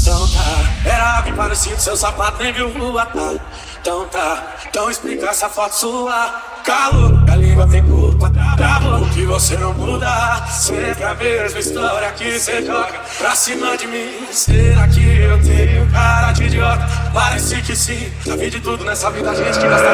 Então tá, era algo parecido, seu sapato nem viu rua, tá? Então tá, então explica essa foto sua. Calo, a língua tem culpa, bravo, que você não muda. Sempre a mesma história que você joga pra cima de mim. Será que eu tenho cara de idiota? Parece que sim, já vi de tudo nessa vida, gente que gasta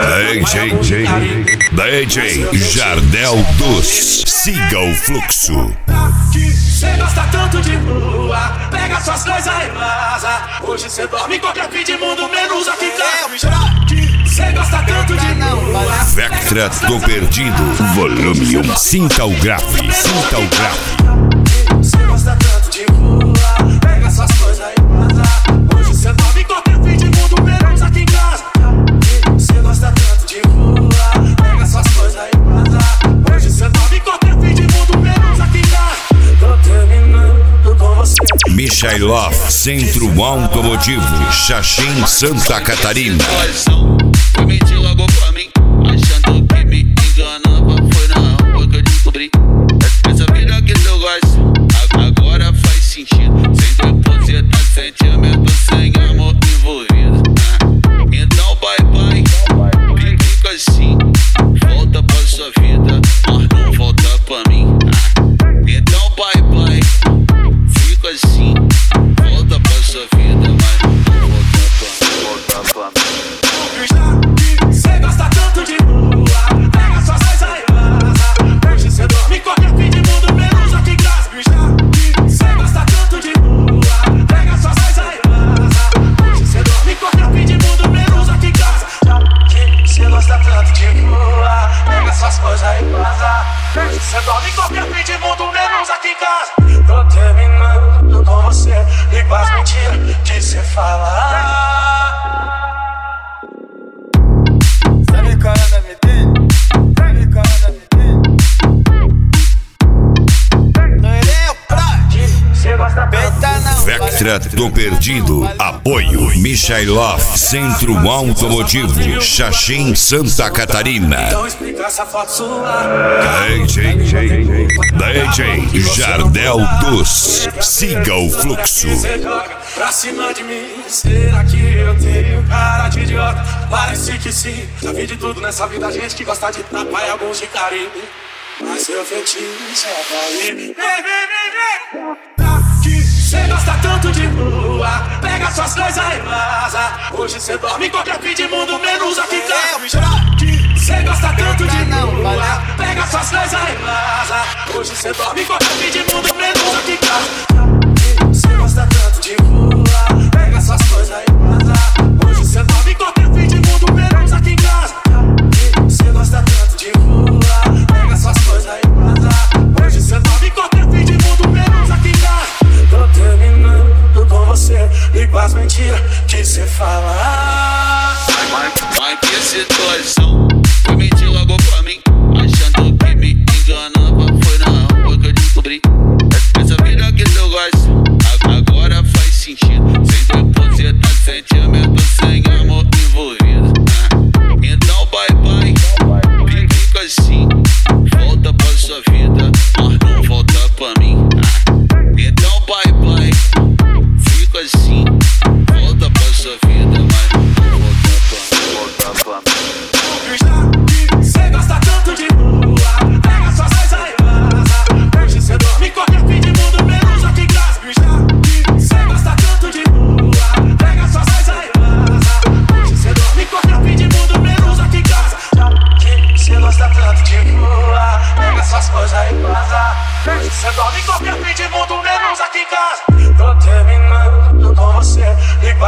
de DJ Jardel dos Siga o Fluxo. Que cê gosta tanto de rua, pega suas coisas e vaza. Hoje cê dorme em qualquer fim de mundo, menos aqui em casa. Que cê gosta tanto de rua. Vectra do Perdido, volume 1. Sinta o grave, sinta o grave. Cê gosta tanto de rua, pega suas coisas e vaza. Hoje cê dorme em qualquer fim de mundo, menos aqui em casa. Cê gosta tanto de rua, pega suas coisas e vaza. Hoje cê dorme em qualquer fim de mundo, menos aqui em casa. Tô terminando com você. Michailov, Centro Automotivo, Xaxim, Santa Catarina. Foi mentir logo pra mim, achando que me enganava. Foi na rua que eu descobri essa vida que eu gosto. Agora faz sentido, sem depositar sentimento, sem amor envolvido. Então bye bye, fica assim, volta pra sua vida, mas não volta pra mim. Então bye bye, fica assim, volta pra sua vida, mas não volta pra mim. Cê gosta tanto de rua, pega suas coisas e vaza. Hoje cê dorme em qualquer fim de mundo, menos aqui em casa. Cê gosta tanto de rua, pega suas coisas e vaza. Hoje cê dorme em qualquer fim de mundo, menos aqui em casa. Cê gosta tanto de rua, pega suas coisas e vaza. Hoje cê dorme em qualquer fim de mundo, menos aqui em casa. Tô terminando com você e com as mentiras que cê fala. Vectra do Perdido, apoio Michailov, Centro Automotivo, Xaxim, Santa Catarina. Então explica essa foto sua. DJ Jardel dos Siga o Fluxo. Você joga pra cima de mim. Será que eu tenho cara de idiota? Parece que sim, já vi de tudo nessa vida, gente que gosta de tapa e alguns de carinho. Mas seu fetiche é cair. Cê gosta tanto de rua, pega suas coisas e vaza. Hoje cê dorme em qualquer fim de mundo, menos aqui em casa. Cê gosta tanto de rua, pega suas coisas e vaza. Hoje cê dorme em qualquer fim de mundo, menos aqui em casa. Cê gosta tanto de rua, pega suas coisas e vaza. Hoje cê dorme em qualquer fim de mundo, menos aqui em casa. Cê gosta tanto de rua, pega suas coisas e vaza. Hoje cê dorme em qualquer fim de mundo, menos aqui em casa. Tô terminando com você e com as mentiras que cê fala. Mas que situação, foi mentir logo pra mim, achando que me enganava. Foi na rua que eu descobri essa vida que eu gosto. Agora faz sentido, sem depositar sentimento, sem amor envolvido. Então bye bye, fica assim, volta pra sua vida, mas não volta pra mim. Então bye bye, fica assim, volta pra sua vida, mas não volta pra mim. Cê gosta tanto de rua, pega suas coisas e vaza. Hoje cê dorme em qualquer fim de mundo, menos aqui em casa. Cê gosta tanto de rua, pega suas coisas e vaza. Hoje cê dorme em qualquer fim de mundo, menos aqui em casa. Cê gosta tanto de rua, pega suas coisas e vaza. Hoje cê dorme em qualquer fim de mundo, menos aqui em casa. Tô terminando com você e com